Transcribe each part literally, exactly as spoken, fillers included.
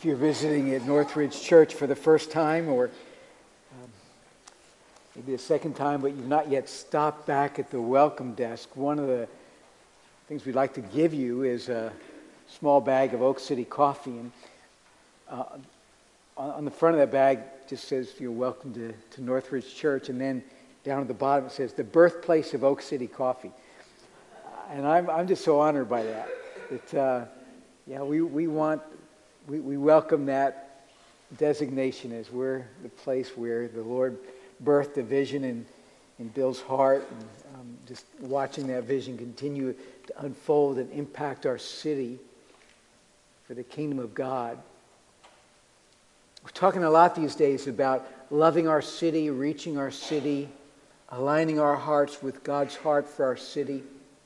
if you're visiting at Northridge Church for the first time, or um, maybe the second time, but you've not yet stopped back at the welcome desk, one of the things we'd like to give you is a small bag of Oak City coffee. And uh, on, on the front of that bag just says, you're welcome to, to Northridge Church. And then down at the bottom it says, the birthplace of Oak City coffee. And I'm I'm just so honored by that. That uh, yeah, we we want we, we welcome that designation as we're the place where the Lord birthed a vision in in Bill's heart, and um, just watching that vision continue to unfold and impact our city for the kingdom of God. We're talking a lot these days about loving our city, reaching our city, aligning our hearts with God's heart for our city.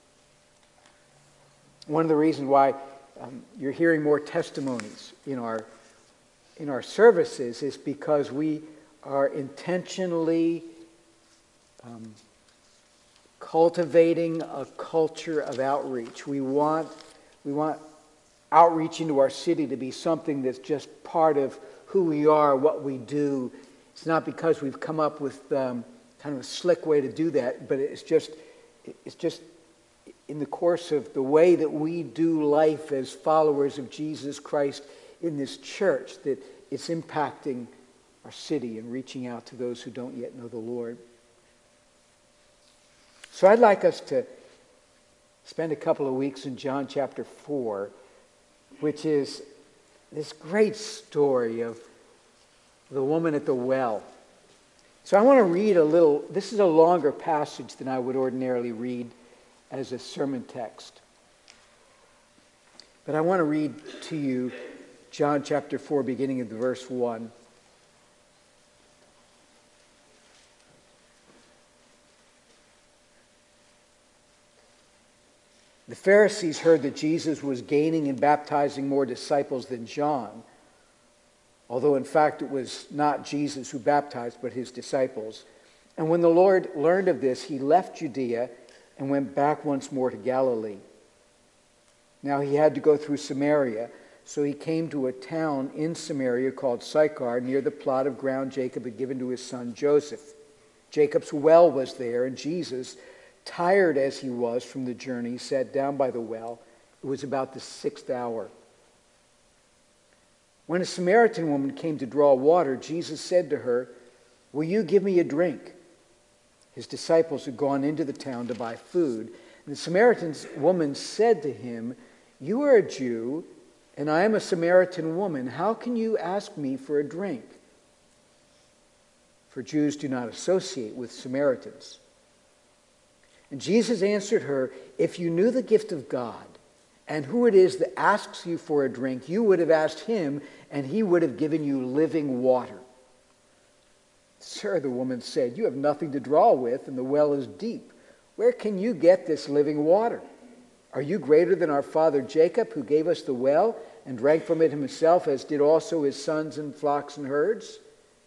One of the reasons why um, you're hearing more testimonies in our in our services is because we are intentionally um, cultivating a culture of outreach. We want we want outreach into our city to be something that's just part of who we are, what we do. It's not because we've come up with um, kind of a slick way to do that, but it's just it's just. in the course of the way that we do life as followers of Jesus Christ in this church, that it's impacting our city and reaching out to those who don't yet know the Lord. So I'd like us to spend a couple of weeks in John chapter four, which is this great story of the woman at the well. So I want to read a little, this is a longer passage than I would ordinarily read as a sermon text. But I want to read to you John chapter four, beginning at the verse one. The Pharisees heard that Jesus was gaining and baptizing more disciples than John, although in fact it was not Jesus who baptized, but his disciples. And when the Lord learned of this, he left Judea and went back once more to Galilee. Now he had to go through Samaria, so he came to a town in Samaria called Sychar, near the plot of ground Jacob had given to his son Joseph. Jacob's well was there, and Jesus, tired as he was from the journey, sat down by the well. It was about the sixth hour. When a Samaritan woman came to draw water, Jesus said to her, "Will you give me a drink?" His disciples had gone into the town to buy food. And the Samaritan woman said to him, "You are a Jew, and I am a Samaritan woman. How can you ask me for a drink?" For Jews do not associate with Samaritans. And Jesus answered her, "If you knew the gift of God, and who it is that asks you for a drink, you would have asked him, and he would have given you living water." "Sir," the woman said, "you have nothing to draw with, and the well is deep. Where can you get this living water? Are you greater than our father Jacob, who gave us the well and drank from it himself, as did also his sons and flocks and herds?"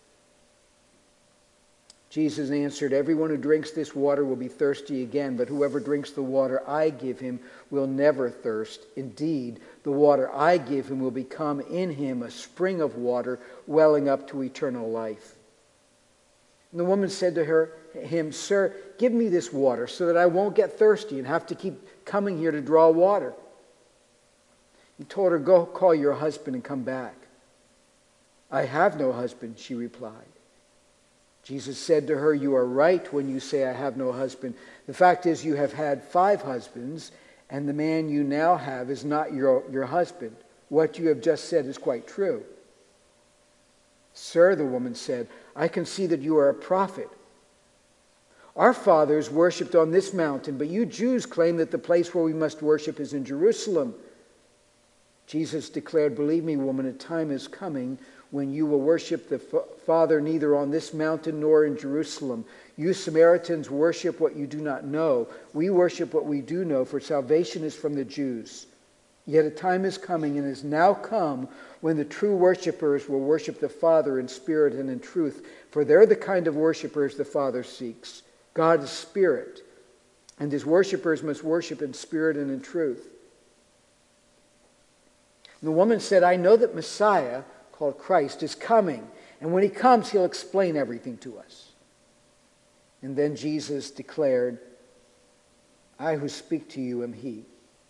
Jesus answered, "Everyone who drinks this water will be thirsty again, but whoever drinks the water I give him will never thirst. Indeed, the water I give him will become in him a spring of water welling up to eternal life." And the woman said to her, him, "Sir, give me this water so that I won't get thirsty and have to keep coming here to draw water." He told her, "Go call your husband and come back." "I have no husband," she replied. Jesus said to her, "You are right when you say I have no husband. The fact is you have had five husbands, and the man you now have is not your, your husband. What you have just said is quite true." "Sir," the woman said, "I can see that you are a prophet. Our fathers worshipped on this mountain, but you Jews claim that the place where we must worship is in Jerusalem." Jesus declared, "Believe me, woman, a time is coming when you will worship the Father neither on this mountain nor in Jerusalem. You Samaritans worship what you do not know. We worship what we do know, for salvation is from the Jews. Yet a time is coming and has now come when the true worshipers will worship the Father in spirit and in truth, for they're the kind of worshipers the Father seeks. God is spirit, and his worshipers must worship in spirit and in truth." And the woman said, I know that Messiah, called Christ, is coming. And when he comes, he'll explain everything to us. And then Jesus declared, I who speak to you am he.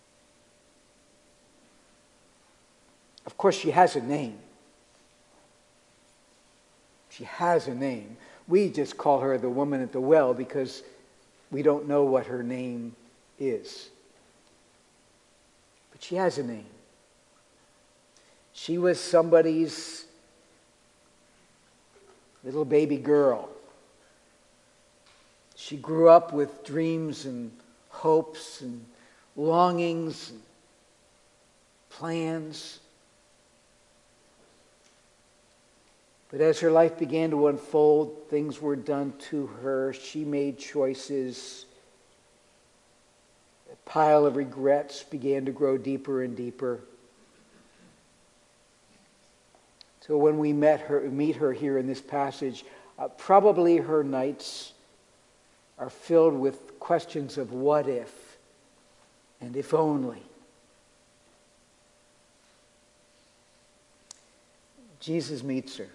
Of course, she has a name. She has a name. We just call her the woman at the well because we don't know what her name is. But she has a name. She was somebody's little baby girl. She grew up with dreams and hopes and longings and plans. But as her life began to unfold, things were done to her. She made choices. A pile of regrets began to grow deeper and deeper. So when we met her, meet her here in this passage, uh, probably her nights are filled with questions of what if and if only. Jesus meets her.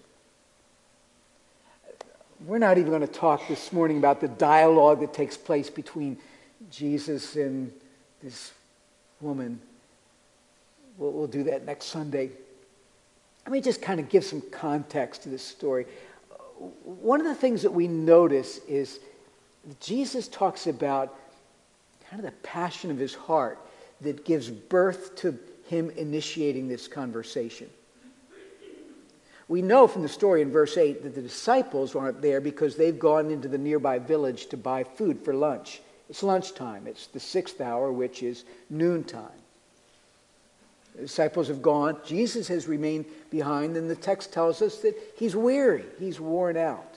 We're not even going to talk this morning about the dialogue that takes place between Jesus and this woman. We'll, we'll do that next Sunday. Let me just kind of give some context to this story. One of the things that we notice is Jesus talks about kind of the passion of his heart that gives birth to him initiating this conversation. We know from the story in verse eight that the disciples aren't there because they've gone into the nearby village to buy food for lunch. It's lunchtime. It's the sixth hour, which is noontime. The disciples have gone. Jesus has remained behind, and the text tells us that he's weary. He's worn out.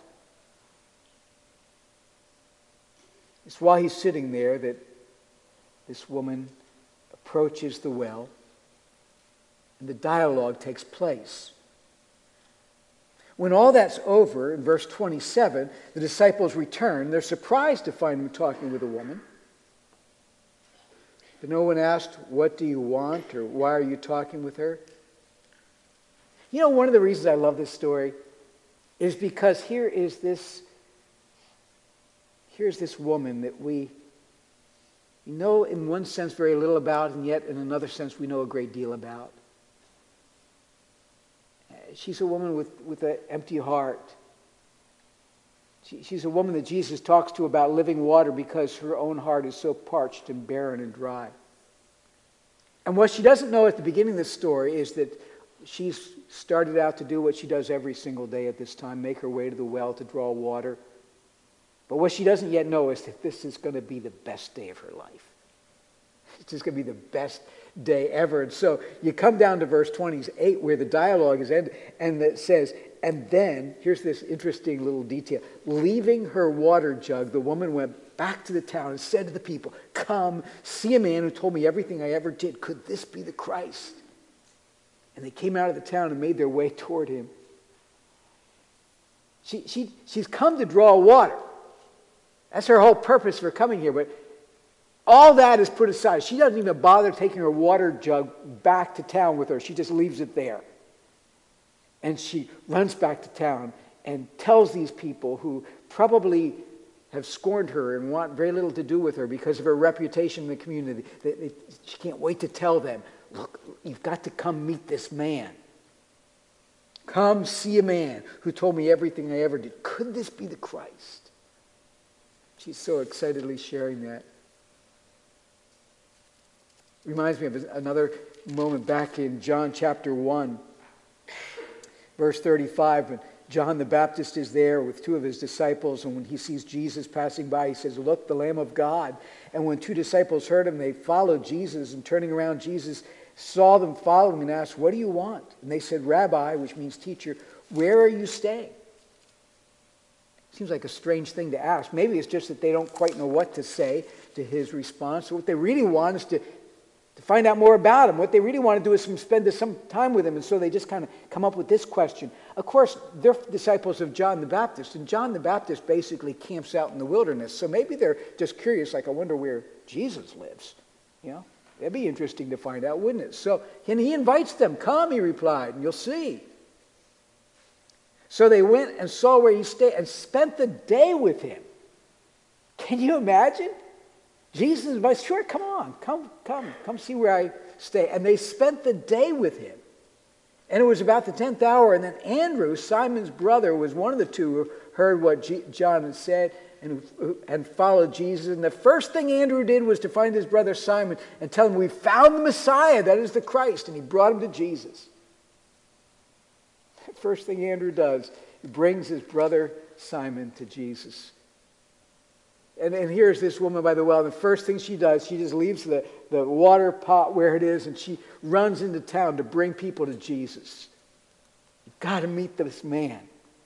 It's while he's sitting there that this woman approaches the well, and the dialogue takes place. When all that's over, in verse twenty-seven, the disciples return. They're surprised to find him talking with a woman. But no one asked, what do you want, or why are you talking with her? You know, one of the reasons I love this story is because here is this, here's this woman that we know in one sense very little about, and yet in another sense we know a great deal about. She's a woman with, with an empty heart. She, she's a woman that Jesus talks to about living water because her own heart is so parched and barren and dry. And what she doesn't know at the beginning of this story is that she's started out to do what she does every single day at this time, make her way to the well to draw water. But what she doesn't yet know is that this is going to be the best day of her life. It's just going to be the best day ever. And so you come down to verse twenty-eight where the dialogue is ended, and it says, and then, here's this interesting little detail. Leaving her water jug, the woman went back to the town and said to the people, come, see a man who told me everything I ever did. Could this be the Christ? And they came out of the town and made their way toward him. She, she, she's come to draw water. That's her whole purpose for coming here. But all that is put aside. She doesn't even bother taking her water jug back to town with her. She just leaves it there. And she runs back to town and tells these people who probably have scorned her and want very little to do with her because of her reputation in the community. They, they, she can't wait to tell them, look, you've got to come meet this man. Come see a man who told me everything I ever did. Could this be the Christ? She's so excitedly sharing that. Reminds me of another moment back in John chapter one. Verse thirty-five, when John the Baptist is there with two of his disciples, and when he sees Jesus passing by, he says, look, the Lamb of God. And when two disciples heard him, they followed Jesus, and turning around, Jesus saw them following and asked, what do you want? And they said, Rabbi, which means teacher, where are you staying? Seems like a strange thing to ask. Maybe it's just that they don't quite know what to say to his response. So what they really want is to To find out more about him. What they really want to do is spend some time with him. And so they just kind of come up with this question. Of course, they're disciples of John the Baptist. And John the Baptist basically camps out in the wilderness. So maybe they're just curious, like, I wonder where Jesus lives. You know? That'd be interesting to find out, wouldn't it? So, and he invites them. Come, he replied, and you'll see. So they went and saw where he stayed and spent the day with him. Can you imagine? Jesus invites, sure, come on, come, come, come see where I stay. And they spent the day with him. And it was about the tenth hour, and then Andrew, Simon's brother, was one of the two who heard what G- John had said and, and followed Jesus. And the first thing Andrew did was to find his brother Simon and tell him, we found the Messiah, that is the Christ. And he brought him to Jesus. The first thing Andrew does, he brings his brother Simon to Jesus. And, and here's this woman by the well. The first thing she does, she just leaves the, the water pot where it is, and she runs into town to bring people to Jesus. You've got to meet this man.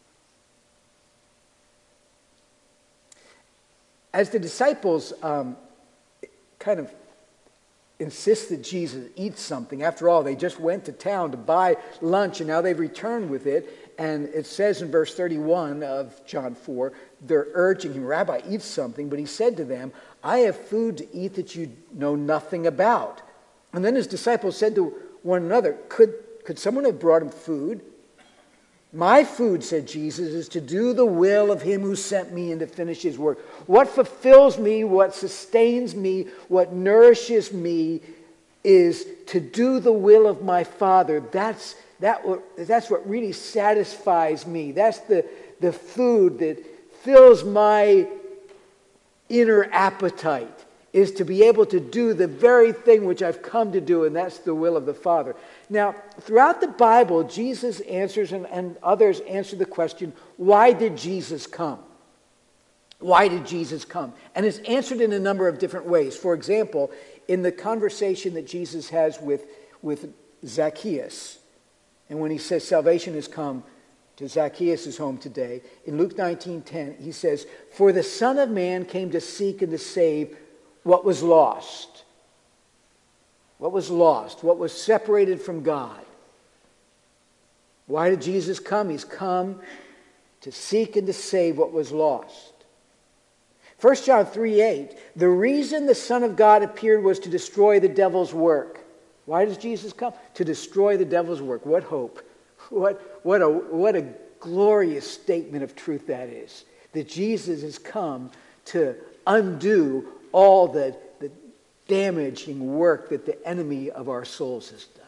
As the disciples um, kind of insist that Jesus eat something, after all, they just went to town to buy lunch, and now they've returned with it. And it says in verse thirty-one of John four, they're urging him, Rabbi, eat something. But he said to them, I have food to eat that you know nothing about. And then his disciples said to one another, could, could someone have brought him food? My food, said Jesus, is to do the will of him who sent me and to finish his work. What fulfills me, what sustains me, what nourishes me is to do the will of my Father. That's That, that's what really satisfies me. That's the, the food that fills my inner appetite, is to be able to do the very thing which I've come to do, and that's the will of the Father. Now, throughout the Bible, Jesus answers, and, and others answer the question, why did Jesus come? Why did Jesus come? And it's answered in a number of different ways. For example, in the conversation that Jesus has with, with Zacchaeus, and when he says salvation has come to Zacchaeus' home today, in Luke nineteen ten, he says, for the Son of Man came to seek and to save what was lost. What was lost? What was separated from God? Why did Jesus come? He's come to seek and to save what was lost. First John three eight, the reason the Son of God appeared was to destroy the devil's work. Why does Jesus come? To destroy the devil's work. What hope. What, what, a, what a glorious statement of truth that is. That Jesus has come to undo all the, the damaging work that the enemy of our souls has done.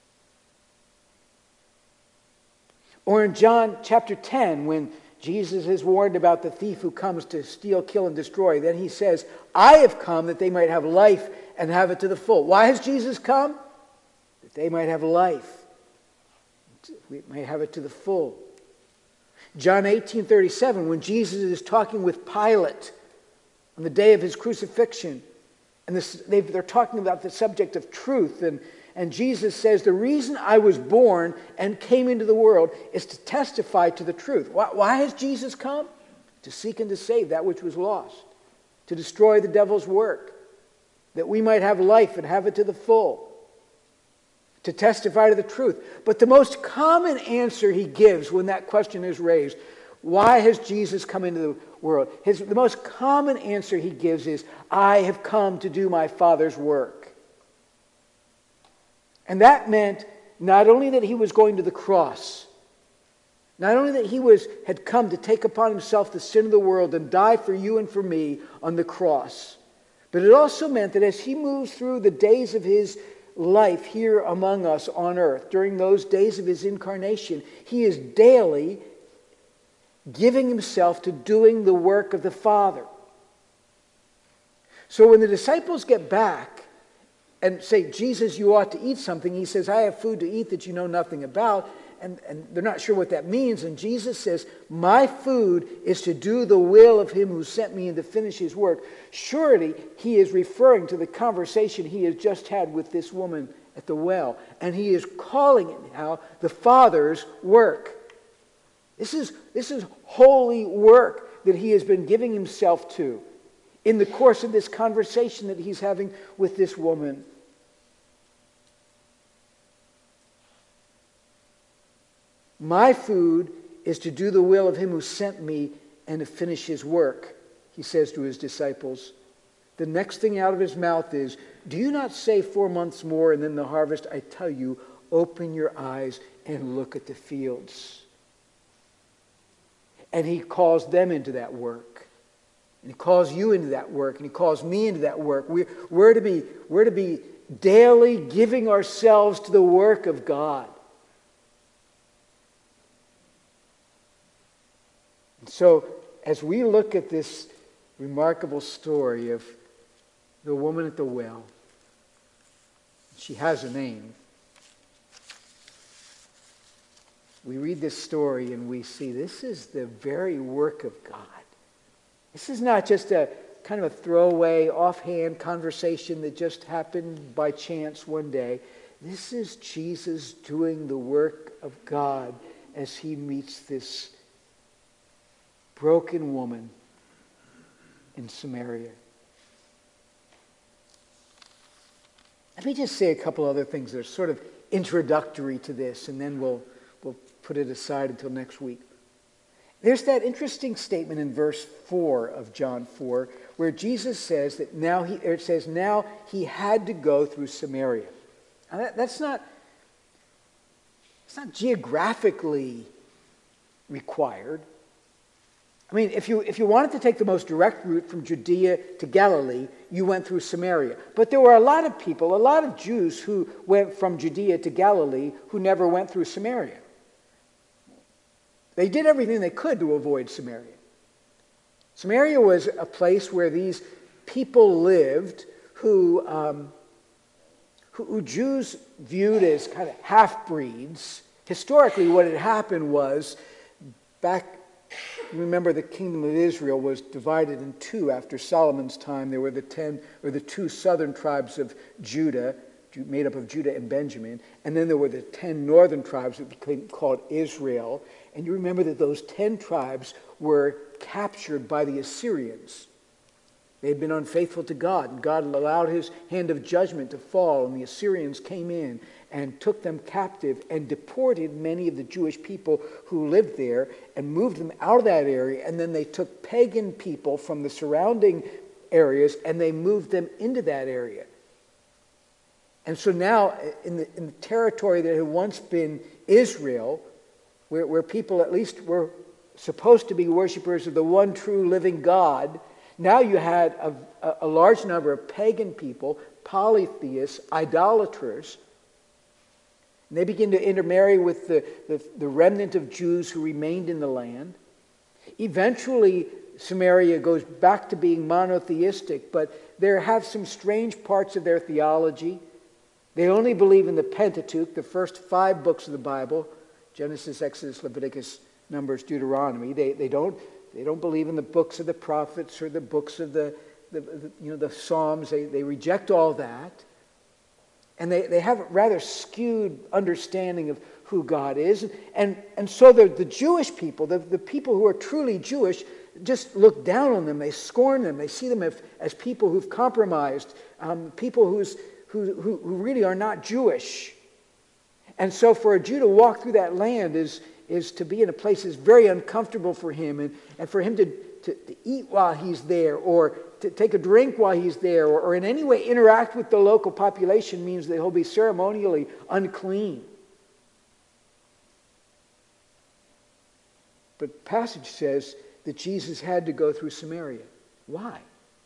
Or in John chapter ten, when Jesus is warned about the thief who comes to steal, kill, and destroy, then he says, I have come that they might have life and have it to the full. Why has Jesus come? That they might have life. We may have it to the full. John eighteen thirty-seven, when Jesus is talking with Pilate on the day of his crucifixion, and this, they're talking about the subject of truth, and, and Jesus says, the reason I was born and came into the world is to testify to the truth. Why, why has Jesus come? To seek and to save that which was lost, to destroy the devil's work, that we might have life and have it to the full, to testify to the truth. But the most common answer he gives when that question is raised, why has Jesus come into the world? His, the most common answer he gives is, I have come to do my Father's work. And that meant not only that he was going to the cross, not only that he was had come to take upon himself the sin of the world and die for you and for me on the cross, but it also meant that as he moves through the days of his life here among us on earth, during those days of his incarnation, he is daily giving himself to doing the work of the Father. So when the disciples get back and say, Jesus, you ought to eat something, he says, I have food to eat that you know nothing about. And, and they're not sure what that means. And Jesus says, my food is to do the will of him who sent me and to finish his work. Surely he is referring to the conversation he has just had with this woman at the well. And he is calling it now the Father's work. This is, this is holy work that he has been giving himself to in the course of this conversation that he's having with this woman. My food is to do the will of him who sent me and to finish his work, he says to his disciples. the next thing out of his mouth is, do you not say four months more and then the harvest? I tell you, open your eyes and look at the fields. And he calls them into that work. And he calls you into that work. And he calls me into that work. We're, we're, to be, we're to be daily giving ourselves to the work of God. And so, as we look at this remarkable story of the woman at the well, she has a name. We read this story and we see this is the very work of God. This is not just a kind of a throwaway, offhand conversation that just happened by chance one day. This is Jesus doing the work of God as he meets this broken woman in Samaria. Let me just say a couple other things that are sort of introductory to this, and then we'll we'll put it aside until next week. There's that interesting statement in verse four of John four where Jesus says that now he it says now he had to go through Samaria. Now that, that's not it's not geographically required. I mean, if you if you wanted to take the most direct route from Judea to Galilee, you went through Samaria. But there were a lot of people, a lot of Jews who went from Judea to Galilee who never went through Samaria. They did everything they could to avoid Samaria. Samaria was a place where these people lived who, um, who, who Jews viewed as kind of half-breeds. Historically, what had happened was, back, remember the kingdom of Israel was divided in two after Solomon's time. There were the ten, or the two southern tribes of Judah, made up of Judah and Benjamin, and then there were the ten northern tribes that became called Israel. And you remember that those ten tribes were captured by the Assyrians. They had been unfaithful to God, and God allowed his hand of judgment to fall, and the Assyrians came in and took them captive and deported many of the Jewish people who lived there and moved them out of that area, and then they took pagan people from the surrounding areas and they moved them into that area. And so now, in the, in the territory that had once been Israel, where, where people at least were supposed to be worshipers of the one true living God, now you had a, a large number of pagan people, polytheists, idolaters. And they begin to intermarry with the, the, the remnant of Jews who remained in the land. Eventually, Samaria goes back to being monotheistic, but there have some strange parts of their theology. They only believe in the Pentateuch, the first five books of the Bible, Genesis, Exodus, Leviticus, Numbers, Deuteronomy. They, they, don't, they don't believe in the books of the prophets or the books of the, the, the you know, the Psalms. They, they reject all that. And they, they have a rather skewed understanding of who God is. And, and so the, the Jewish people, the, the people who are truly Jewish, just look down on them. They scorn them. They see them as, as people who've compromised, um, people who's, who, who, who really are not Jewish. And so for a Jew to walk through that land is, is to be in a place that's very uncomfortable for him. And, and for him to, to, to eat while he's there, or to take a drink while he's there, or, or in any way interact with the local population means that he'll be ceremonially unclean. But the passage says that Jesus had to go through Samaria. Why?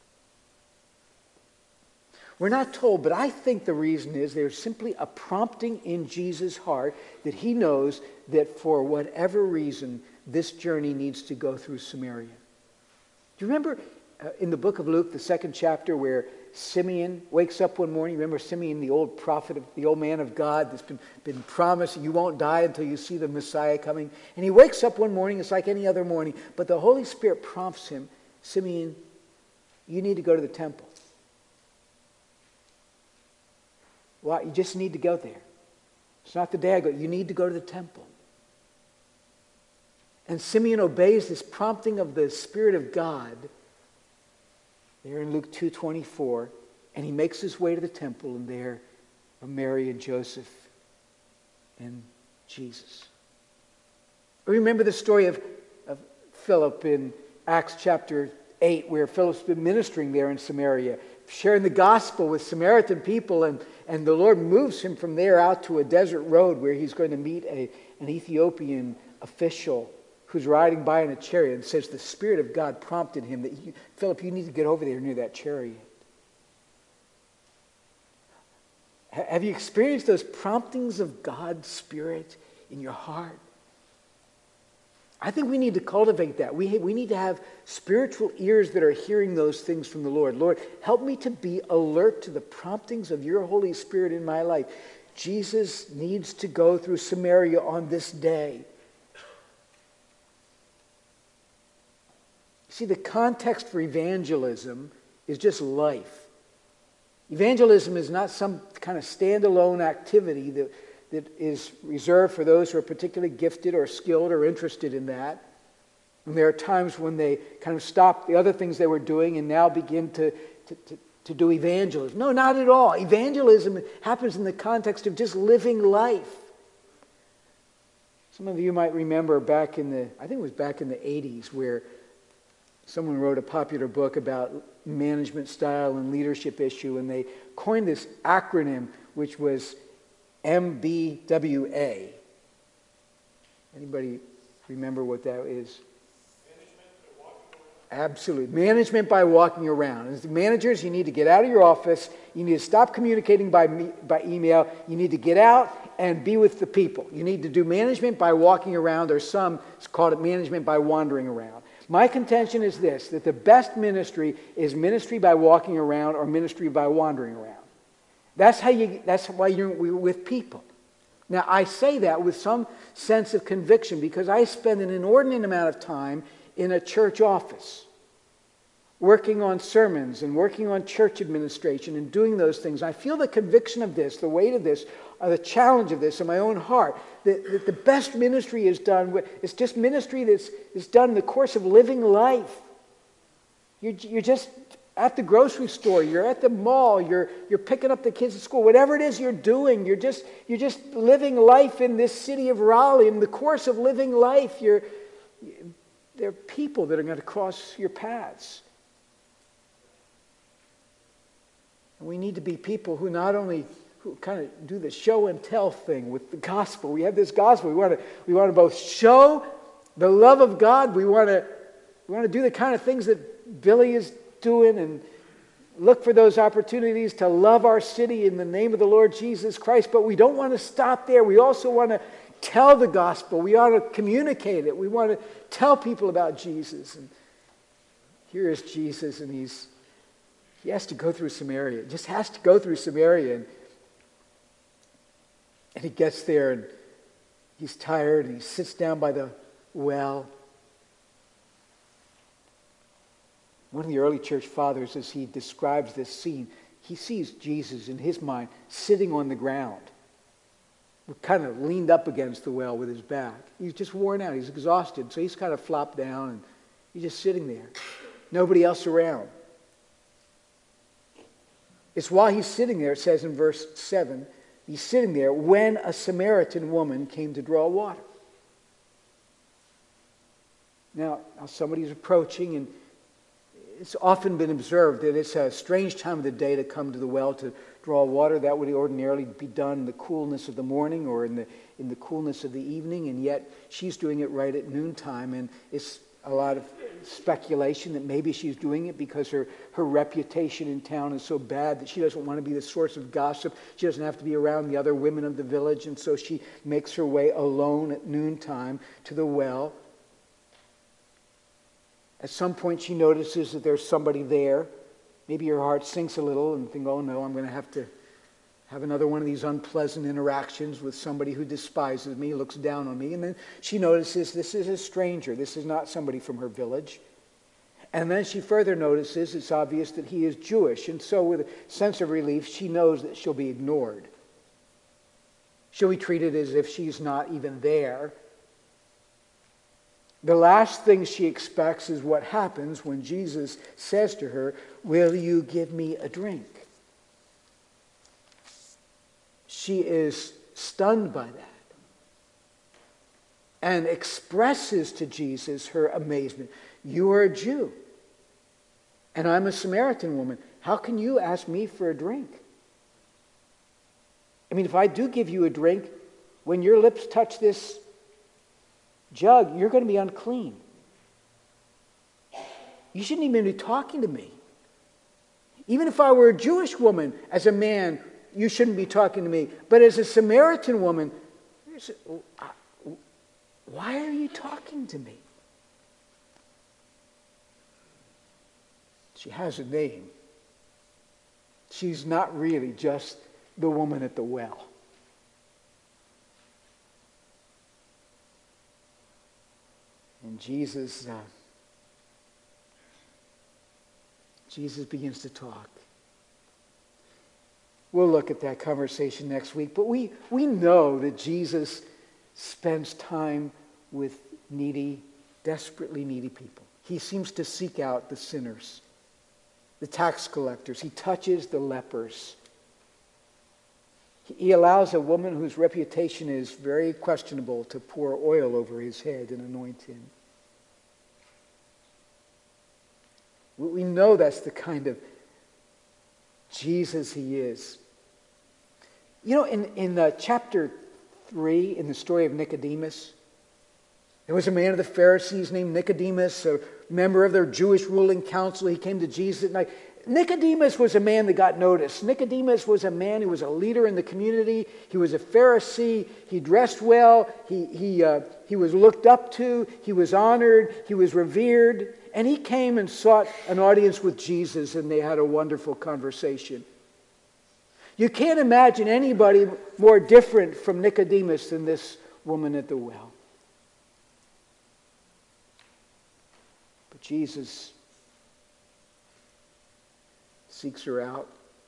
We're not told, but I think the reason is there's simply a prompting in Jesus' heart that he knows that for whatever reason, this journey needs to go through Samaria. Do you remember uh, in the book of Luke, the second chapter, where Simeon wakes up one morning? Remember Simeon, the old prophet, of, the old man of God that's been, been promised, you won't die until you see the Messiah coming. And he wakes up one morning, it's like any other morning, but the Holy Spirit prompts him, Simeon, you need to go to the temple. Well, you just need to go there. It's not the day I go. You need to go to the temple. And Simeon obeys this prompting of the Spirit of God there in Luke two twenty-four, and he makes his way to the temple, and there are Mary and Joseph and Jesus. Remember the story of, of Philip in Acts chapter eight, where Philip's been ministering there in Samaria, sharing the gospel with Samaritan people, and, and the Lord moves him from there out to a desert road where he's going to meet a, an Ethiopian official who's riding by in a chariot, and says the Spirit of God prompted him that, he, Philip, you need to get over there near that chariot. H- have you experienced those promptings of God's Spirit in your heart? I think we need to cultivate that. We, we need to have spiritual ears that are hearing those things from the Lord. Lord, help me to be alert to the promptings of your Holy Spirit in my life. Jesus needs to go through Samaria on this day. See, the context for evangelism is just life. Evangelism is not some kind of standalone activity that that is reserved for those who are particularly gifted or skilled or interested in that. And there are times when they kind of stop the other things they were doing and now begin to, to, to, to do evangelism. No, not at all. Evangelism happens in the context of just living life. Some of you might remember back in the, I think it was back in the eighties, where someone wrote a popular book about management style and leadership issue, and they coined this acronym, which was M B W A. Anybody remember what that is? Absolutely. Management by walking around. As managers, you need to get out of your office. You need to stop communicating by me, by email. You need to get out and be with the people. You need to do management by walking around, or some call it management by wandering around. My contention is this, that the best ministry is ministry by walking around or ministry by wandering around. That's how you. That's why you're with people. Now, I say that with some sense of conviction because I spend an inordinate amount of time in a church office, working on sermons and working on church administration and doing those things. I feel the conviction of this, the weight of this, or the challenge of this in my own heart, that, that the best ministry is done. It's just ministry that's is done in the course of living life. You're, you're just at the grocery store, you're at the mall, you're you're picking up the kids at school, whatever it is you're doing, you're just you're just living life in this city of Raleigh. In the course of living life, you're there are people that are going to cross your paths. And we need to be people who not only who kind of do the show and tell thing with the gospel. We have this gospel. We want to we want to both show the love of God. We want to we want to do the kind of things that Billy is doing and look for those opportunities to love our city in the name of the Lord Jesus Christ. But we don't want to stop there. We also want to tell the gospel. We ought to communicate it. We want to tell people about Jesus. And here is Jesus, and he's he has to go through Samaria. Just has to go through Samaria. And, and he gets there, and he's tired, and he sits down by the well. One of the early church fathers, as he describes this scene, he sees Jesus in his mind sitting on the ground, kind of leaned up against the well with his back. He's just worn out. He's exhausted. So he's kind of flopped down, and he's just sitting there. Nobody else around. It's while he's sitting there, it says in verse seven, he's sitting there when a Samaritan woman came to draw water. Now, now somebody's approaching, and it's often been observed that it's a strange time of the day to come to the well to draw water. That would ordinarily be done in the coolness of the morning or in the in the coolness of the evening, and yet she's doing it right at noontime, and it's a lot of speculation that maybe she's doing it because her, her reputation in town is so bad that she doesn't want to be the source of gossip. She doesn't have to be around the other women of the village, and so she makes her way alone at noontime to the well. At some point she notices that there's somebody there. Maybe her heart sinks a little and thinks, oh no, I'm going to have to have another one of these unpleasant interactions with somebody who despises me, looks down on me. And then she notices this is a stranger. This is not somebody from her village. And then she further notices it's obvious that he is Jewish. And so with a sense of relief, she knows that she'll be ignored. She'll be treated as if she's not even there. The last thing she expects is what happens when Jesus says to her, will you give me a drink? She is stunned by that and expresses to Jesus her amazement. You are a Jew, And I'm a Samaritan woman. How can you ask me for a drink? I mean, if I do give you a drink, when your lips touch this jug, you're going to be unclean. You shouldn't even be talking to me. Even if I were a Jewish woman, as a man, you shouldn't be talking to me. But as a Samaritan woman, why are you talking to me? She has a name. She's not really just the woman at the well. And Jesus, uh, Jesus begins to talk. We'll look at that conversation next week, but we, we know that Jesus spends time with needy, desperately needy people. He seems to seek out the sinners, the tax collectors. He touches the lepers. He allows a woman whose reputation is very questionable to pour oil over his head and anoint him. We know that's the kind of Jesus he is. You know, in, in uh, chapter three, in the story of Nicodemus, there was a man of the Pharisees named Nicodemus, a member of their Jewish ruling council. He came to Jesus at night. Nicodemus was a man that got noticed. Nicodemus was a man who was a leader in the community. He was a Pharisee. He dressed well. He, he, uh, he was looked up to. He was honored. He was revered. And he came and sought an audience with Jesus, and they had a wonderful conversation. You can't imagine anybody more different from Nicodemus than this woman at the well. But Jesus seeks her out.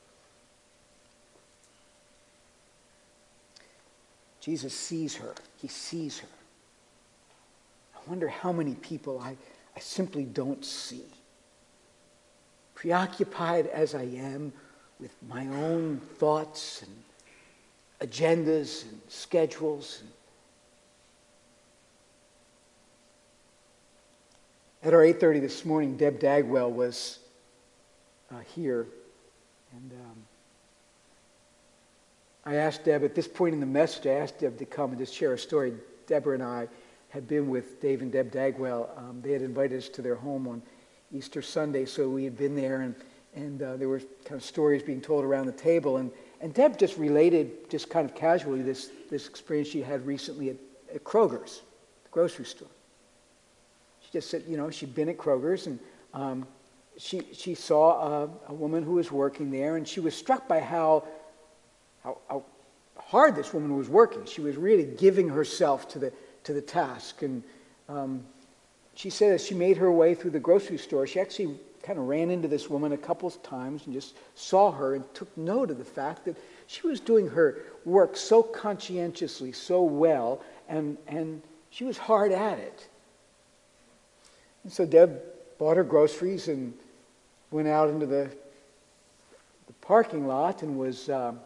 Jesus sees her. He sees her. I wonder how many people I, I simply don't see. Preoccupied as I am with my own thoughts and agendas and schedules. At our eight thirty this morning, Deb Dagwell was uh, here. And um, I asked Deb, at this point in the message, I asked Deb to come and just share a story. Deborah and I had been with Dave and Deb Dagwell. Um, they had invited us to their home on Easter Sunday, so we had been there, and, and uh, there were kind of stories being told around the table. And, and Deb just related, just kind of casually, this, this experience she had recently at, at Kroger's, the grocery store. She just said, you know, she'd been at Kroger's, and um, she she saw a, a woman who was working there, and she was struck by how, how how hard this woman was working. She was really giving herself to the to the task. And um, she said as she made her way through the grocery store, she actually kind of ran into this woman a couple of times and just saw her and took note of the fact that she was doing her work so conscientiously, so well, and and she was hard at it. And so Deb bought her groceries and went out into the, the parking lot and was, um,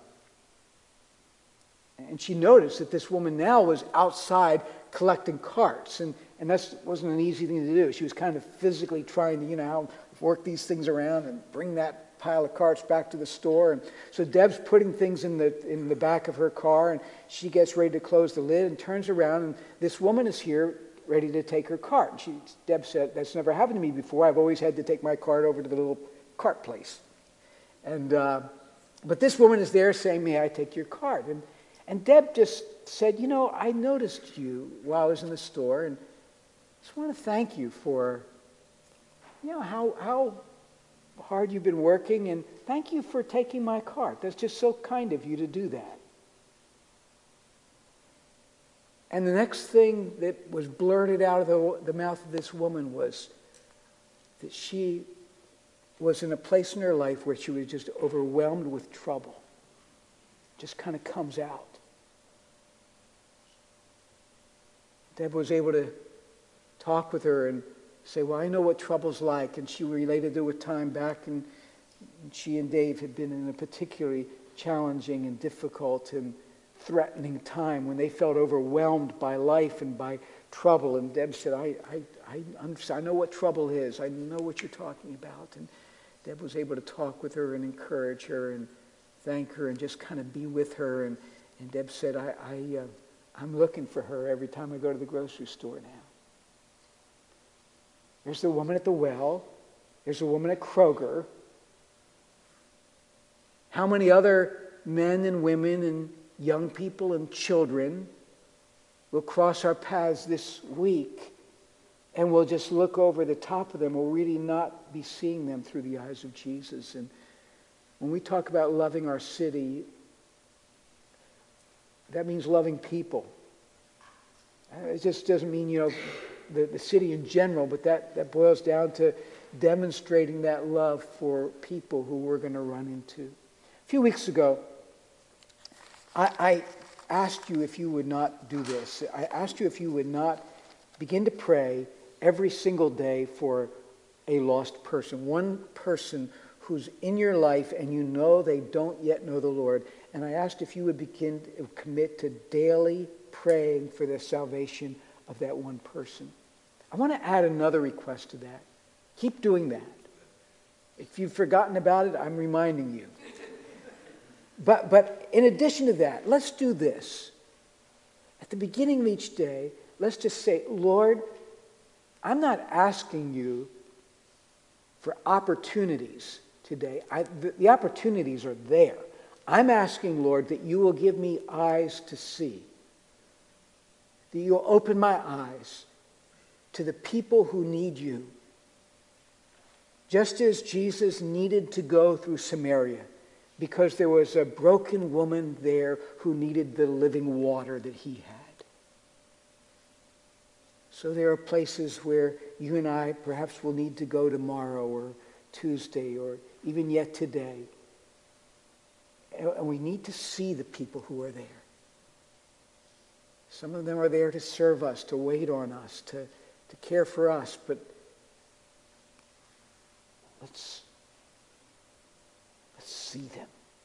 and she noticed that this woman now was outside collecting carts, and and that wasn't an easy thing to do. She was kind of physically trying to, you know, work these things around and bring that pile of carts back to the store. And so Deb's putting things in the in the back of her car, and she gets ready to close the lid and turns around, and this woman is here ready to take her cart. And she, Deb said, that's never happened to me before. I've always had to take my cart over to the little cart place. And uh, but this woman is there saying, may I take your cart? And and Deb just said, you know, I noticed you while I was in the store, and I just want to thank you for, you know, how how hard you've been working, and thank you for taking my cart. That's just so kind of you to do that. And the next thing that was blurted out of the, the mouth of this woman was that she was in a place in her life where she was just overwhelmed with trouble. Just kind of comes out. Deb was able to talk with her and say, well, I know what trouble's like. And she related to a time back, and she and Dave had been in a particularly challenging and difficult and threatening time when they felt overwhelmed by life and by trouble. And Deb said, I, I, I, understand. I know what trouble is. I know what you're talking about. And Deb was able to talk with her and encourage her and thank her and just kind of be with her. And, and Deb said, I, I, uh, I'm looking for her every time I go to the grocery store now. There's the woman at the well. There's a woman at Kroger. How many other men and women and young people and children will cross our paths this week and we'll just look over the top of them? We'll really not be seeing them through the eyes of Jesus. And when we talk about loving our city, that means loving people. It just doesn't mean, you know, the, the city in general, but that, that boils down to demonstrating that love for people who we're going to run into. A few weeks ago, I, I asked you if you would not do this. I asked you if you would not begin to pray every single day for a lost person, one person who's in your life and you know they don't yet know the Lord. And I asked if you would begin to commit to daily praying for the salvation of that one person. I want to add another request to that. Keep doing that. If you've forgotten about it, I'm reminding you. But, but in addition to that, let's do this. At the beginning of each day, let's just say, Lord, I'm not asking you for opportunities today. I, the, the opportunities are there. I'm asking, Lord, that you will give me eyes to see. That you'll open my eyes to the people who need you. Just as Jesus needed to go through Samaria because there was a broken woman there who needed the living water that he had. So there are places where you and I perhaps will need to go tomorrow or Tuesday or even yet today. And we need to see the people who are there. Some of them are there to serve us, to wait on us, to, to care for us, but let's, let's see them.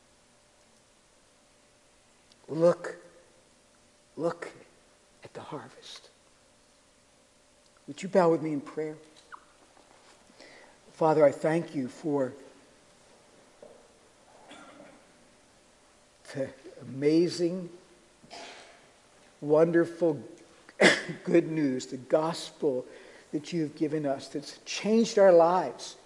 Look, look at the harvest. Would you bow with me in prayer? Father, I thank you for the amazing, wonderful good news, the gospel that you've given us that's changed our lives.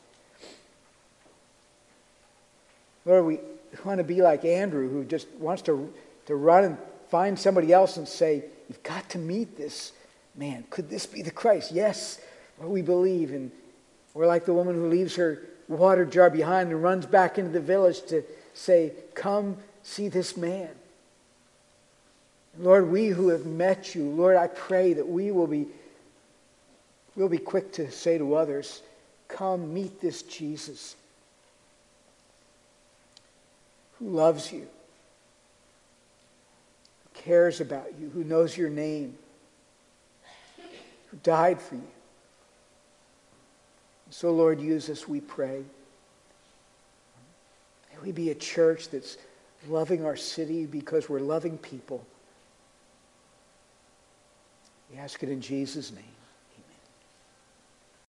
Lord, we want to be like Andrew, who just wants to, to run and find somebody else and say, you've got to meet this man. Could this be the Christ? Yes, Lord, we believe. And we're like the woman who leaves her water jar behind and runs back into the village to say, come see this man. Lord, we who have met you, Lord, I pray that we will be, we'll be quick to say to others, come meet this Jesus who loves you, who cares about you, who knows your name, who died for you. So, Lord, use us, we pray. May we be a church that's loving our city because we're loving people. We ask it in Jesus' name.